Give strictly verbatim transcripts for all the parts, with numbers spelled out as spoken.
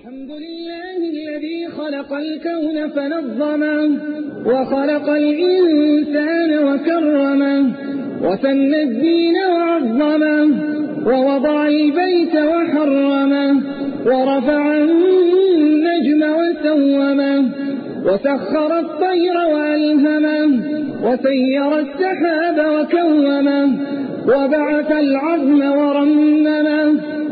الحمد لله الذي خلق الكون فنظمه وخلق الإنسان وكرمه وسن الدين وعظمه ووضع البيت وحرمه ورفع النجم وسومه وسخر الطير وألهمه وسير السحاب وكومه وبعث العظم ورممه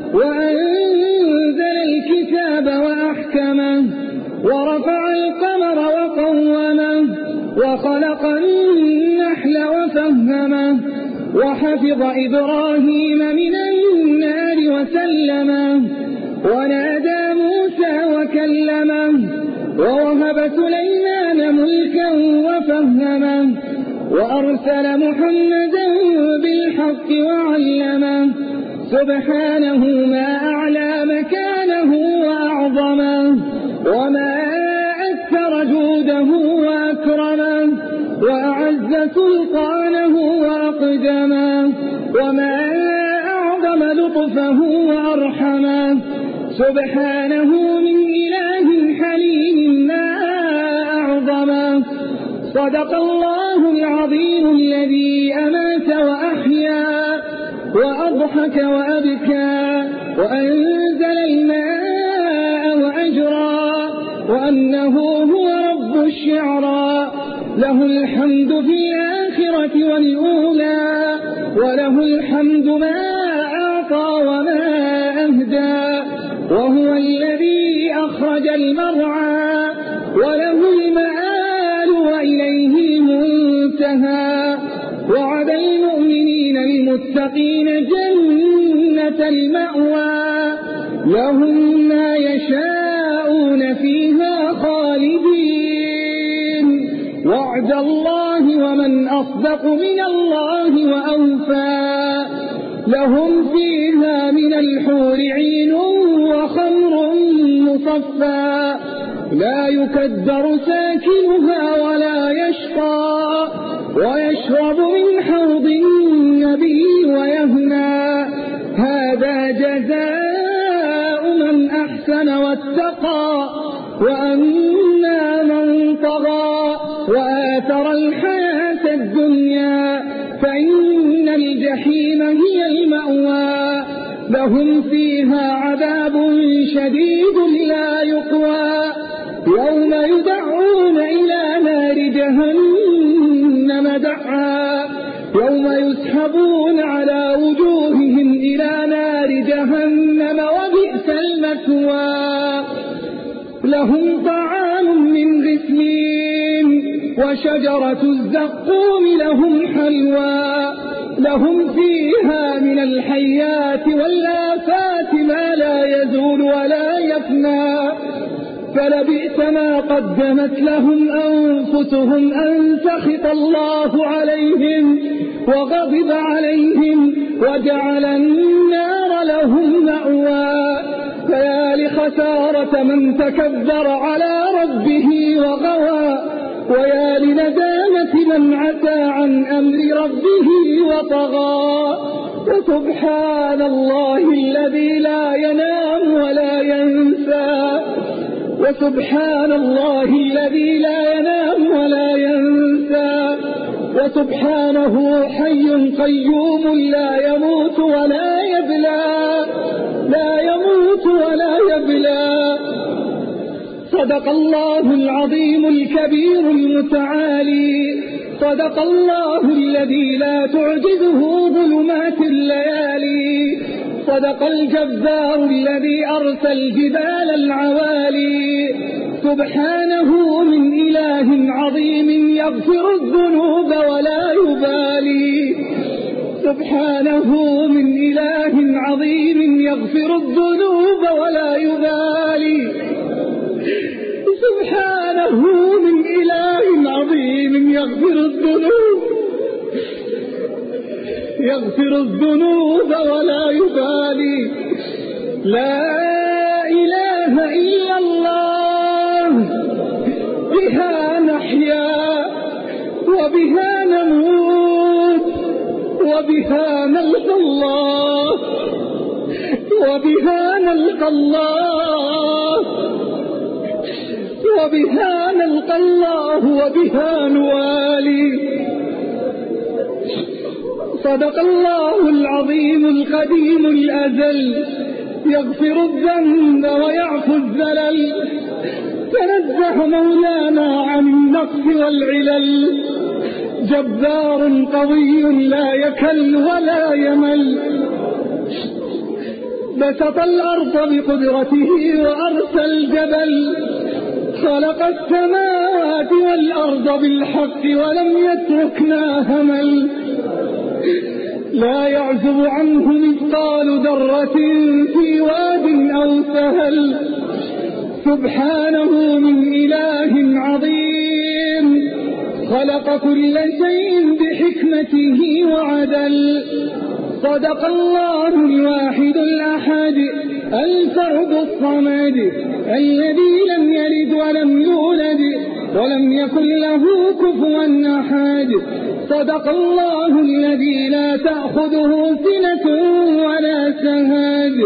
وأنزل الكتاب وأحكمه ورفع القمر وقومه وخلق النحل وفهمه وحفظ إبراهيم من النار وسلمه ونادى موسى وكلمه ووهب سليمان ملكا وفهمه وأرسل محمدا بالحق وعلمه سبحانه ما أعلى مكانه وأعظمه وما أكثر جوده وأكرمه وأعز سلطانه وأقدمه وما أعظم لطفه وأرحمه سبحانه من إله حليم ما أعظمه صدق الله العظيم الذي أمات وأحيا وأضحك وأبكى وأنزل الماء وأجرى وأنه هو رب الشعرى له الحمد في الآخرة والأولى وله الحمد ما أعطى وما أهدى وهو الذي أخرج المرعى وله المآل وإليه المنتهى وعد المؤمنين المتقين جنة المأوى لهم ما يشاءون فيها خالدين وعد الله ومن أصدق من الله وأوفى لهم فيها من الحور عين وخمر مصفى لا يكدر ساكنها ولا يشقى ويشرب من حوض النبي ويهنى هذا جزاء من أحسن واتقى وأما من طغى وآثر الحياة الدنيا فإن الجحيم هي المأوى لهم فيها عذاب شديد لا يقوى يوم يدعون إلى نار جهنم دعا يوم يسحبون على وجوههم إلى نار جهنم وبئس المثوى لهم طعام من غسلين وشجرة الزقوم لهم حلوى لهم فيها من الحيات والآفات ما لا يزول ولا يفنى فلبئس ما قدمت لهم أنفسهم أن سخط الله عليهم وغضب عليهم وجعل النار لهم مأوى فيا لخسارة من تكبر على ربه وغوى ويا لندامة من عتى عن أمر ربه وطغى وسبحان الله الذي لا ينام ولا ينسى وسبحان الله الذي لا ينام ولا ينسى وسبحانه حي قيوم لا يموت ولا يبلى لا يموت ولا يبلى صدق الله العظيم الكبير المتعالي صدق الله الذي لا تعجزه ظلمات الليالي صدق الجبار الذي أرسل الجبال العوالي سبحانه من إله عظيم يغفر الذنوب ولا يبالي سبحانه من إله عظيم يغفر الذنوب ولا يبالي سبحانه من إله عظيم يغفر الذنوب يغفر الذنوب ولا يبالي لا إله إلا الله بها نحيا وبها نموت وبها نلقى الله وبها نلقى الله وبها نلقى الله وبها نوالي. صدق الله العظيم القديم الأزل، يغفر الذنب ويعفو الزلل، تنزه مولانا عن النقص والعلل، جبار قوي لا يكل ولا يمل، بسط الأرض بقدرته وأرسى الجبل، خلق السماوات والأرض بالحق ولم يتركنا همل، لا يعزب عنه مثقال ذرة في واد أو سهل، سبحانه من إله عظيم، خلق كل شيء بحكمته وعدل. صدق الله الواحد الأحد الفرد الصمد، الذي لم يلد ولم يولد ولم يكن له كفوا أحد. صدق الله الذي لا تأخذه سنة ولا سهد،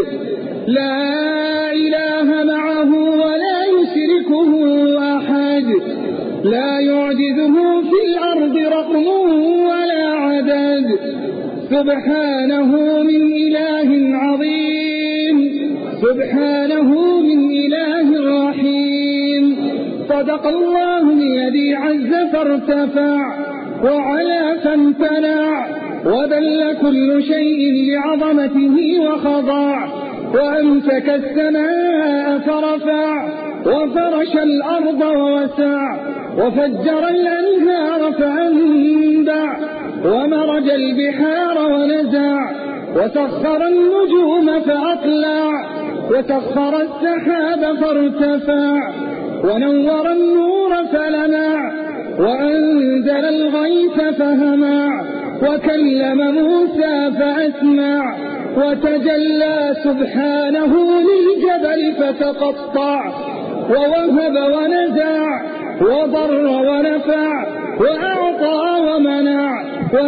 لا إله معه ولا يشركه أحد، لا يعجزه في الأرض رقم ولا عدد، سبحانه من إله عظيم، سبحانه من إله رحيم. صدق الله الذي عز فارتفع وعلى فامتنع، وذل كل شيء لعظمته وخضع، وأمسك السماء فرفع وفرش الأرض ووسع، وفجر الأنهار فأنبع، ومرج البحار ونزع، وسخر النجوم فأطلع، وسخر السحاب فارتفع، ونور النور فلمع، وأنزل الغيث فهمع، وكلم موسى فأسمع، وتجلى سبحانه للجبل فتقطع، ووهب ونزع، وضر ونفع، وأعطى ومنع،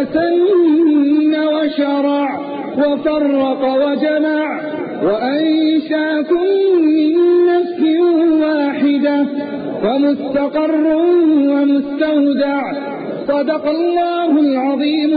وسن وشرع، وفرق وجمع، وأنشاكم من نفس واحدة، فمستقر ومستودع. صدق الله العظيم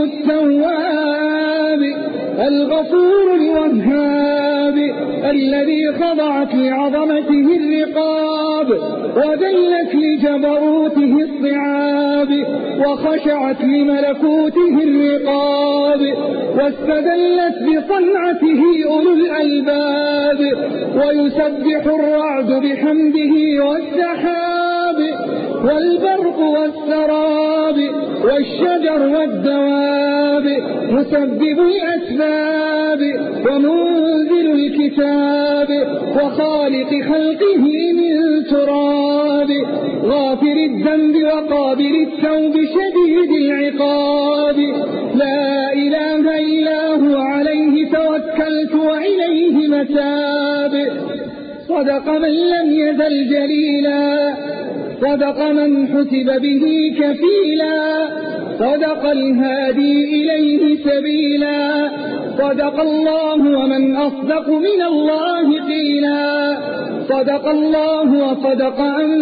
التواب الغفور الوهاب، الذي خضعت لعظمته الرقاب، وذلت لجبروته الصعاب، وخشعت لملكوته الرقاب، واستدلت بصنعته أولو الألباب، ويسبح الرعد بحمده والسحاب، والبرق والسراب، والشجر والدواب، مسبب الأسباب، ومنزل الكتاب، وخالق خلقه من تراب، غافر الذنب وقابل التوب شديد العقاب، لا إله إلا هو عليه توكلت وإليه متاب. صدق من لم يزل جليلا، صدق من حسب به كفيلا، صدق الهادي إليه سبيلا، صدق الله ومن أصدق من الله قيلا، صدق الله وصدق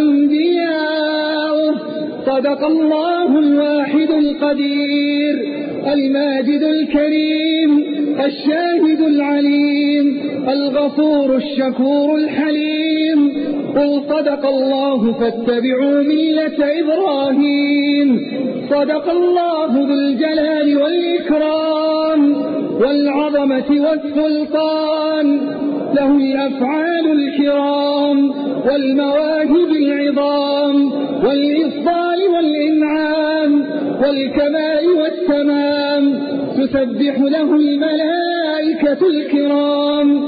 أنبياؤه، صدق الله الواحد القدير الماجد الكريم الشاهد العليم الغفور الشكور الحليم. قل صدق الله فاتبعوا ملة إبراهيم. صدق الله ذو الجلال والإكرام والعظمة والسلطان، له الأفعال الكرام والمواهب العظام والإفضال والإنعام والكمال والتمام، تسبح له الملائكة الكرام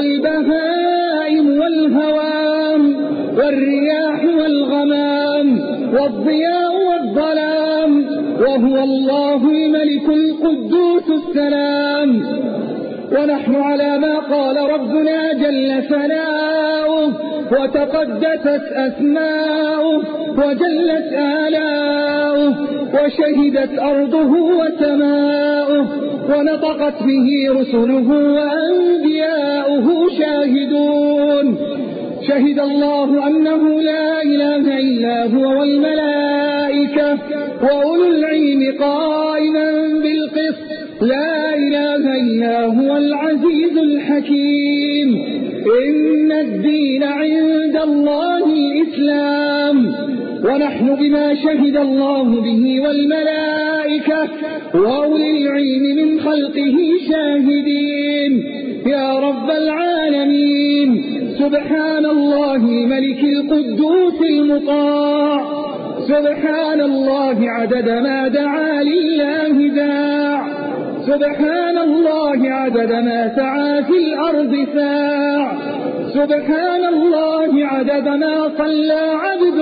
والبهائم والهوام والرياح والغمام والضياء والظلام، وهو الله الملك القدوس السلام. ونحن على ما قال ربنا جل ثناؤه وتقدست أسماؤه وجلت آلاؤه وشهدت أرضه وسماؤه ونطقت به رسله وأنبياؤه شاهدون. شهد الله أنه لا إله إلا هو والملائكة وأولو العلم قائما بالقسط لا إله إلا هو العزيز الحكيم إن الدين عند الله الإسلام ونحن بما شهد الله به والملائكة وأولي العلم من خلقه شاهدين يا رب العالمين سبحان الله ملك القدوس المطاع سبحان الله عدد ما دعا لله داع سبحان الله عدد ما سعى في الأرض ساع سبحان الله عدد ما صلى عبد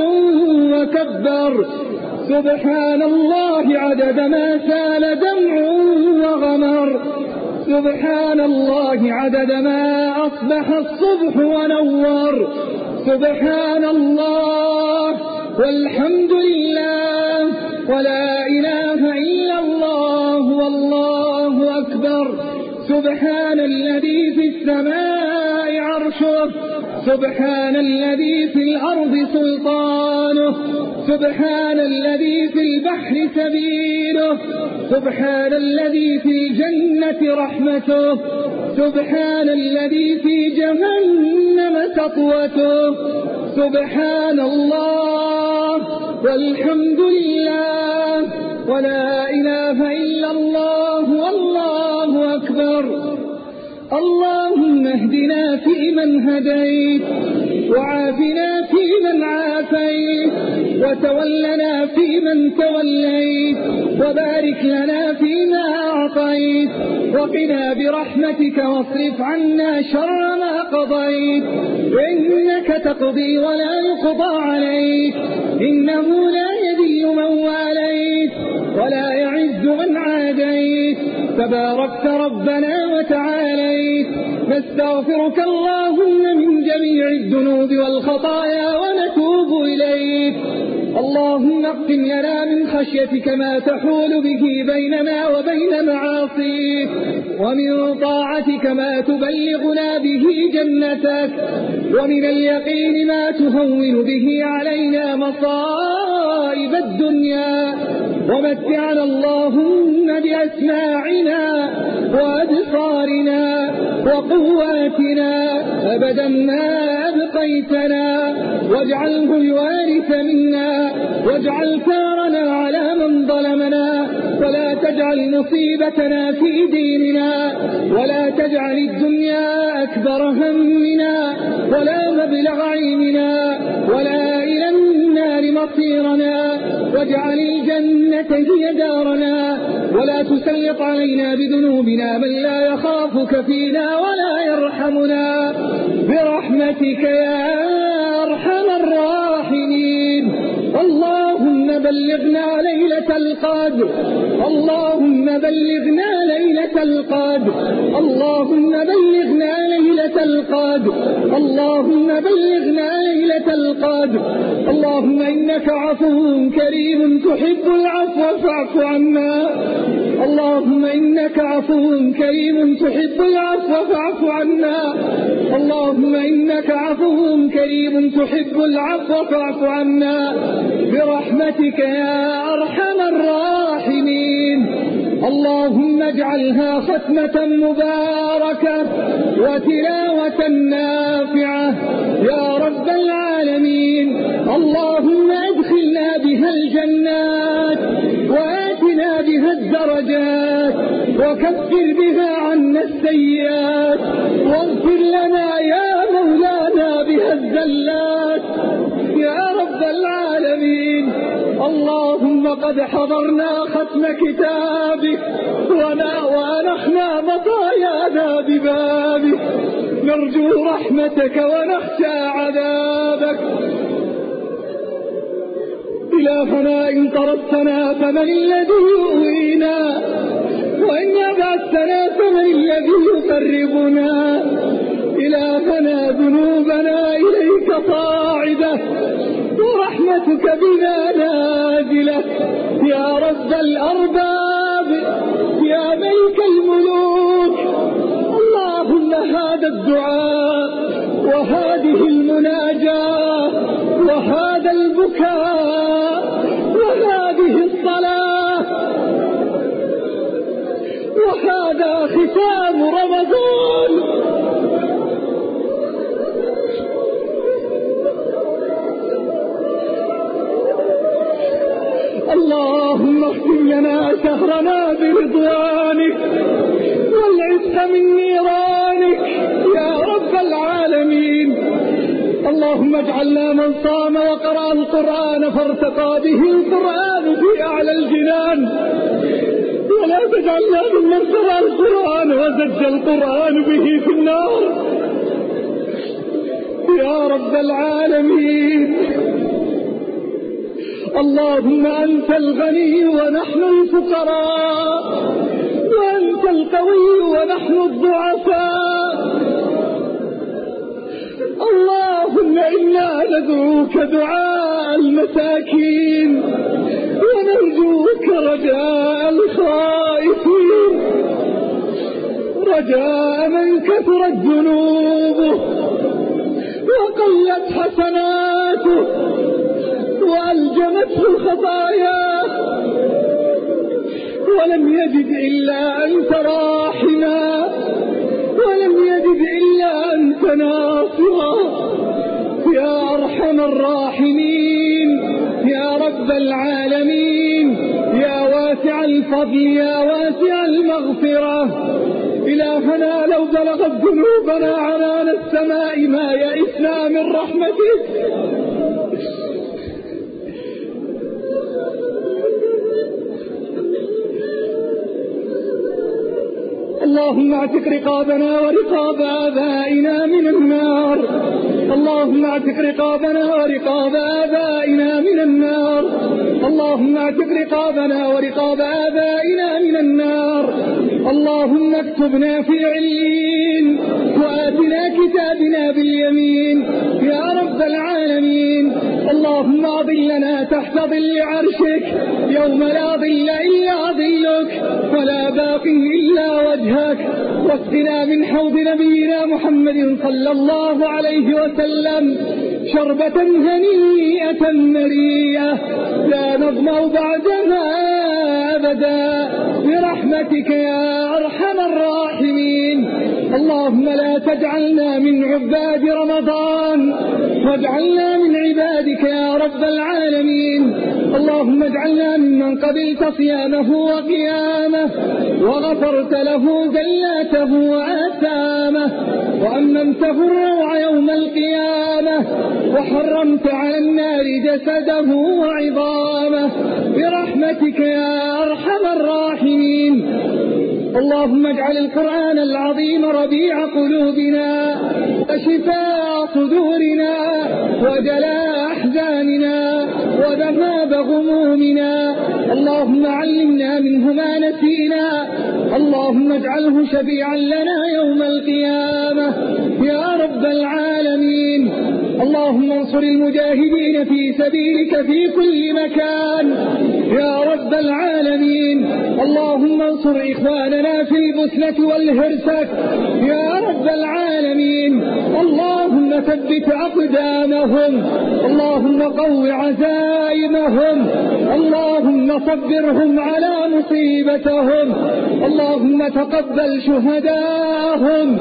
وكبر سبحان الله عدد ما سال دمع وغمر سبحان الله عدد ما أصبح الصبح ونور سبحان الله والحمد لله ولا إله إلا الله والله أكبر سبحان الذي في السماء عرشه سبحان الذي في الأرض سلطانه سبحان الذي في البحر سبيله سبحان الذي في الجنة رحمته سبحان الذي في جهنم سطوته سبحان الله والحمد لله ولا إله إلا الله والله أكبر اللهم اهدنا فيمن هديت وعافنا فيمن عافيت وتولنا فيمن توليت وبارك لنا فيما أعطيت وقنا برحمتك واصرف عنا شر ما قضيت إنك تقضي ولا يقضى عليك إنه لا يذل من واليت ولا يعز من عاديت تباركت ربنا وتعاليت نستغفرك اللهم من جميع الذنوب والخطايا ونتوب إليك اللهم اقسم لنا من خشيتك ما تحول به بيننا وبين معاصيك ومن طاعتك ما تبلغنا به جنتك ومن اليقين ما تهون به علينا مصائب الدنيا ومتعنا اللهم بأسماعنا وأبصارنا وقواتنا أبدا ما أبقيتنا واجعله الوارث منا واجعل ثارنا على من ظلمنا ولا تجعل مصيبتنا في ديننا ولا تجعل الدنيا أكبر همنا ولا مبلغ علمنا ولا إلى النار مصيرنا واجعل الجنة هي دارنا ولا تسلط علينا بذنوبنا من لا يخافك فينا ولا يرحمنا برحمتك يا أرحم الراحمين اللهم بلغنا ليلة القدر اللهم بلغنا ليلة القدر اللهم بلغنا ليلة القدر اللهم بلغنا ليلة القدر اللهم إنك عفو كريم تحب العفو فاعف عنا اللهم إنك عفو كريم تحب العفو فاعف عنا اللهم إنك عفو كريم تحب العفو فاعف عنا برحمتك يا أرحم الراحمين اللهم اجعلها ختمة مباركة وتلاوة نافعة يا رب العالمين اللهم ادخلنا بها الجنات وآتنا بها الدرجات وكفر بها عنا السيئات واغفر لنا يا مولانا بها الزلات يا رب العالمين اللهم قد حضرنا ختم كتابك ونحنا مطايانا ببابك نرجو رحمتك ونخشى عذابك إلهنا إن طردتنا فمن الذي يؤوينا وإن يبعثنا فمن الذي يقربنا إلهنا ذنوبنا إليك صاعدة ورحمتك بنا نازلة يا رب الأرباب يا ملك الملوك اللهم هذا الدعاء وهذه المناجاة شهرنا برضوانك والعتق من نيرانك يا رب العالمين. اللهم اجعلنا من صام وقرأ القرآن فارتقى به القرآن في أعلى الجنان، ولا تجعلنا ممن قرأ القرآن وزج القرآن به في النار يا رب العالمين. اللهم أنت الغني ونحن الفقراء، وأنت القوي ونحن الضعفاء. اللهم إنا ندعوك دعاء المساكين ونرجوك رجاء الخائفين، رجاء من كثرت ذنوبه وقلت حسناته وألجمته الخطايا ولم يجد إلا أنت راحما، ولم يجد إلا أنت ناصرا يا أرحم الراحمين يا رب العالمين، يا واسع الفضل يا واسع المغفرة. إلهنا لو بلغت ذنوبنا عنان السماء ما يئسنا من رحمتك. اللهم اعتق رقابنا ورقاب آبائنا من النار، اللهم اعتق رقابنا ورقاب آبائنا من النار، اللهم اعتق رقابنا ورقاب آبائنا من النار. اللهم اكتبنا في عليين وآتنا كتابنا باليمين يا رب العالمين. اللهم أظلنا تحت ظل عرشك يوم لا ظل إلا ظلك ولا باقي إلا وجهك، واسقنا من حوض نبينا محمد صلى الله عليه وسلم شربة هنيئة مريئة لا نظمأ بعدها أبدا برحمتك يا أرحم الراحمين. اللهم لا تجعلنا من عباد رمضان واجعلنا من عبادك يا رب العالمين. اللهم اجعلنا ممن قبلت صيامه وقيامه وغفرت له زلاته وآثامه وأمنته الروع يوم القيامة وحرمت على النار جسده وعظامه برحمتك يا أرحم الراحمين. اللهم اجعل القرآن العظيم ربيع قلوبنا وشفاء صدورنا وجلاء أحزاننا وذهاب غمومنا. اللهم علمنا منه ما نسينا، اللهم اجعله شفيعا لنا يوم القيامة يا رب العالمين. اللهم انصر المجاهدين في سبيلك في كل مكان يا رب العالمين. اللهم انصر إخواننا في البسنة والهرسك يا رب العالمين. اللهم ثبت أقدامهم، اللهم قو عزائمهم، اللهم صبرهم على مصيبتهم، اللهم تقبل شهداءهم.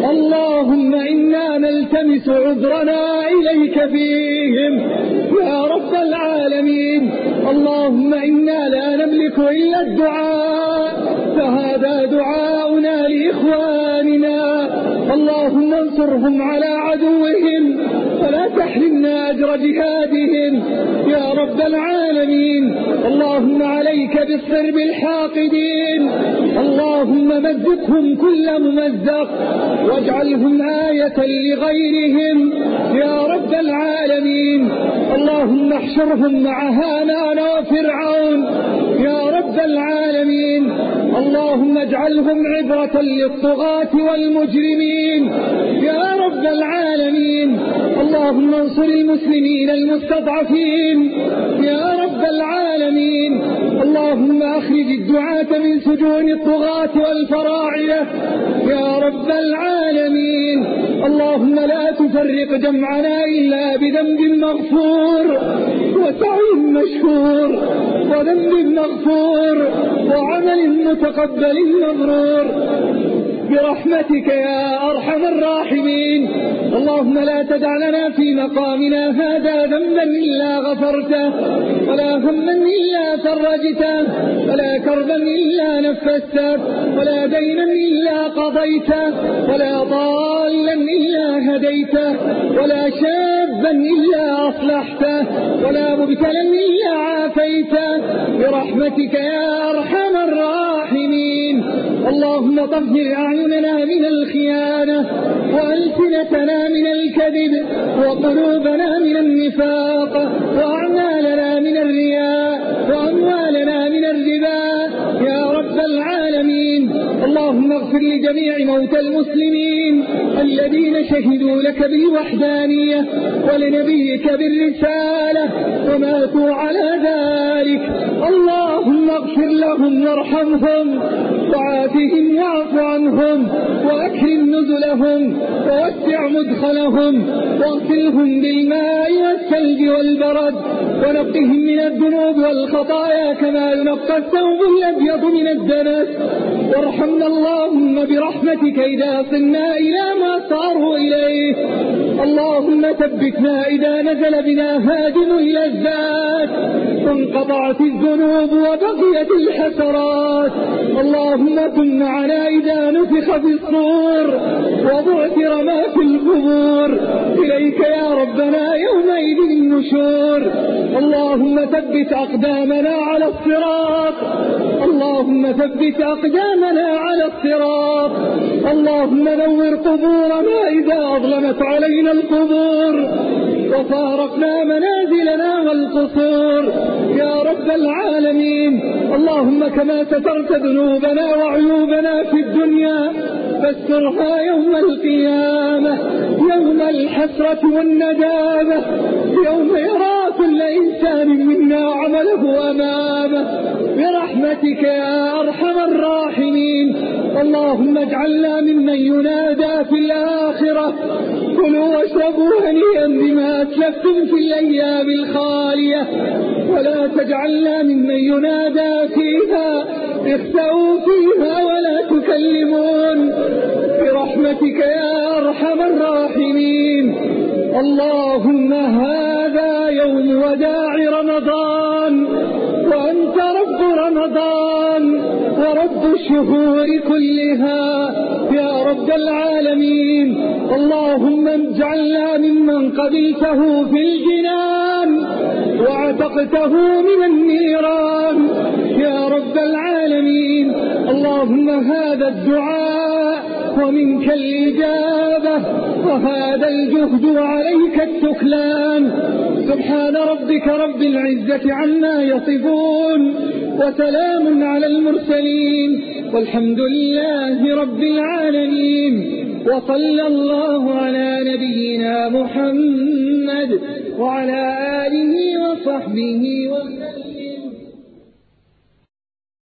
اللهم إنا نلتمس عذرنا إليك فيهم يا رب العالمين. اللهم إنا لا نملك إلا الدعاء، فهذا دعاؤنا لإخواننا. اللهم انصرهم على عدوهم ولا تحرمنا أجر جهادهم يا رب العالمين. اللهم عليك بالصرب الحاقدين، اللهم مزقهم كل ممزق واجعلهم آية لغيرهم يا رب العالمين. اللهم احشرهم مع هامان وفرعون يا رب العالمين. اللهم اجعلهم عبرة للطغاة والمجرمين يا رب العالمين. اللهم انصر المسلمين المستضعفين يا رب العالمين. اللهم اخرج الدعاة من سجون الطغاة والفراعنة يا رب العالمين. اللهم لا تفرق جمعنا إلا بذنب مغفور وسعي مشكور وذنب مغفور وعمل متقبل مبرور. برحمتك يا أرحم الراحمين. اللهم لا تدع لنا في مقامنا هذا ذنبا إلا غفرته، ولا هما إلا فرجته، ولا كربا إلا نفسته، ولا دينا إلا قضيته، ولا ضالا إلا هديته، ولا شابا إلا أصلحته، ولا مبتلا إلا عافيته برحمتك يا أرحم الراحمين. اللهم طهر أعيننا من الخيانة، وألسنتنا من الكذب، وقلوبنا من النفاق، وأعمالنا من الرياء، وأموالنا من الربا يا رب العالمين. اللهم اغفر لجميع موتى المسلمين الذين شهدوا لك بالوحدانية ولنبيك بالرسالة وماتوا على ذلك. اللهم اغفر لهم وارحمهم وعافهم واعف عنهم وأكرم نزلهم ووسع مدخلهم واغسلهم بالماء والثلج والبرد ونقهم من الذنوب والخطايا كما ينقى الثوب الأبيض من الدنس. وارحمنا اللهم برحمتك إذا صرنا إلى ما صاروا إليه. اللهم ثبتنا إذا نزل بنا هادم إلى الذات وانقطعت الذنوب وبقيت الحسرات. اللهم كن معنا إذا نفخ في الصور وبعثر ما في القبور. إليك يا ربنا يومئذ النشور. اللهم ثبت أقدامنا على الصراط. اللهم ثبت أقدامنا على الصراط. اللهم نور قبورنا إذا أظلمت علينا القبور وفارقنا منازلنا والقصور يا رب العالمين. اللهم كما سترت ذنوبنا وعيوبنا في الدنيا فاسترها يوم القيامة، يوم الحسرة والندامة، يوم يرى كل إنسان منا عمله أمامه برحمتك يا أرحم الراحمين. اللهم اجعلنا ممن ينادى في الآخرة كلوا واشربوا هنيئا بما أسلفتم في الأيام الخالية، ولا تجعلنا ممن ينادى فيها اخسأوا فيها ولا تكلمون برحمتك يا أرحم الراحمين. اللهم هذا يوم وداع رمضان وأنت رب رمضان ورب الشهور كلها يا رب العالمين. اللهم اجعلنا ممن قبلته في الجنان وعتقته من النيران يا رب العالمين. اللهم هذا الدعاء ومنك الإجابة وهذا الجهد وعليك التكلان. سبحان ربك رب العزة عما يصفون وسلام على المرسلين والحمد لله رب العالمين. وصلى الله على نبينا محمد وعلى آله وصحبه وسلم.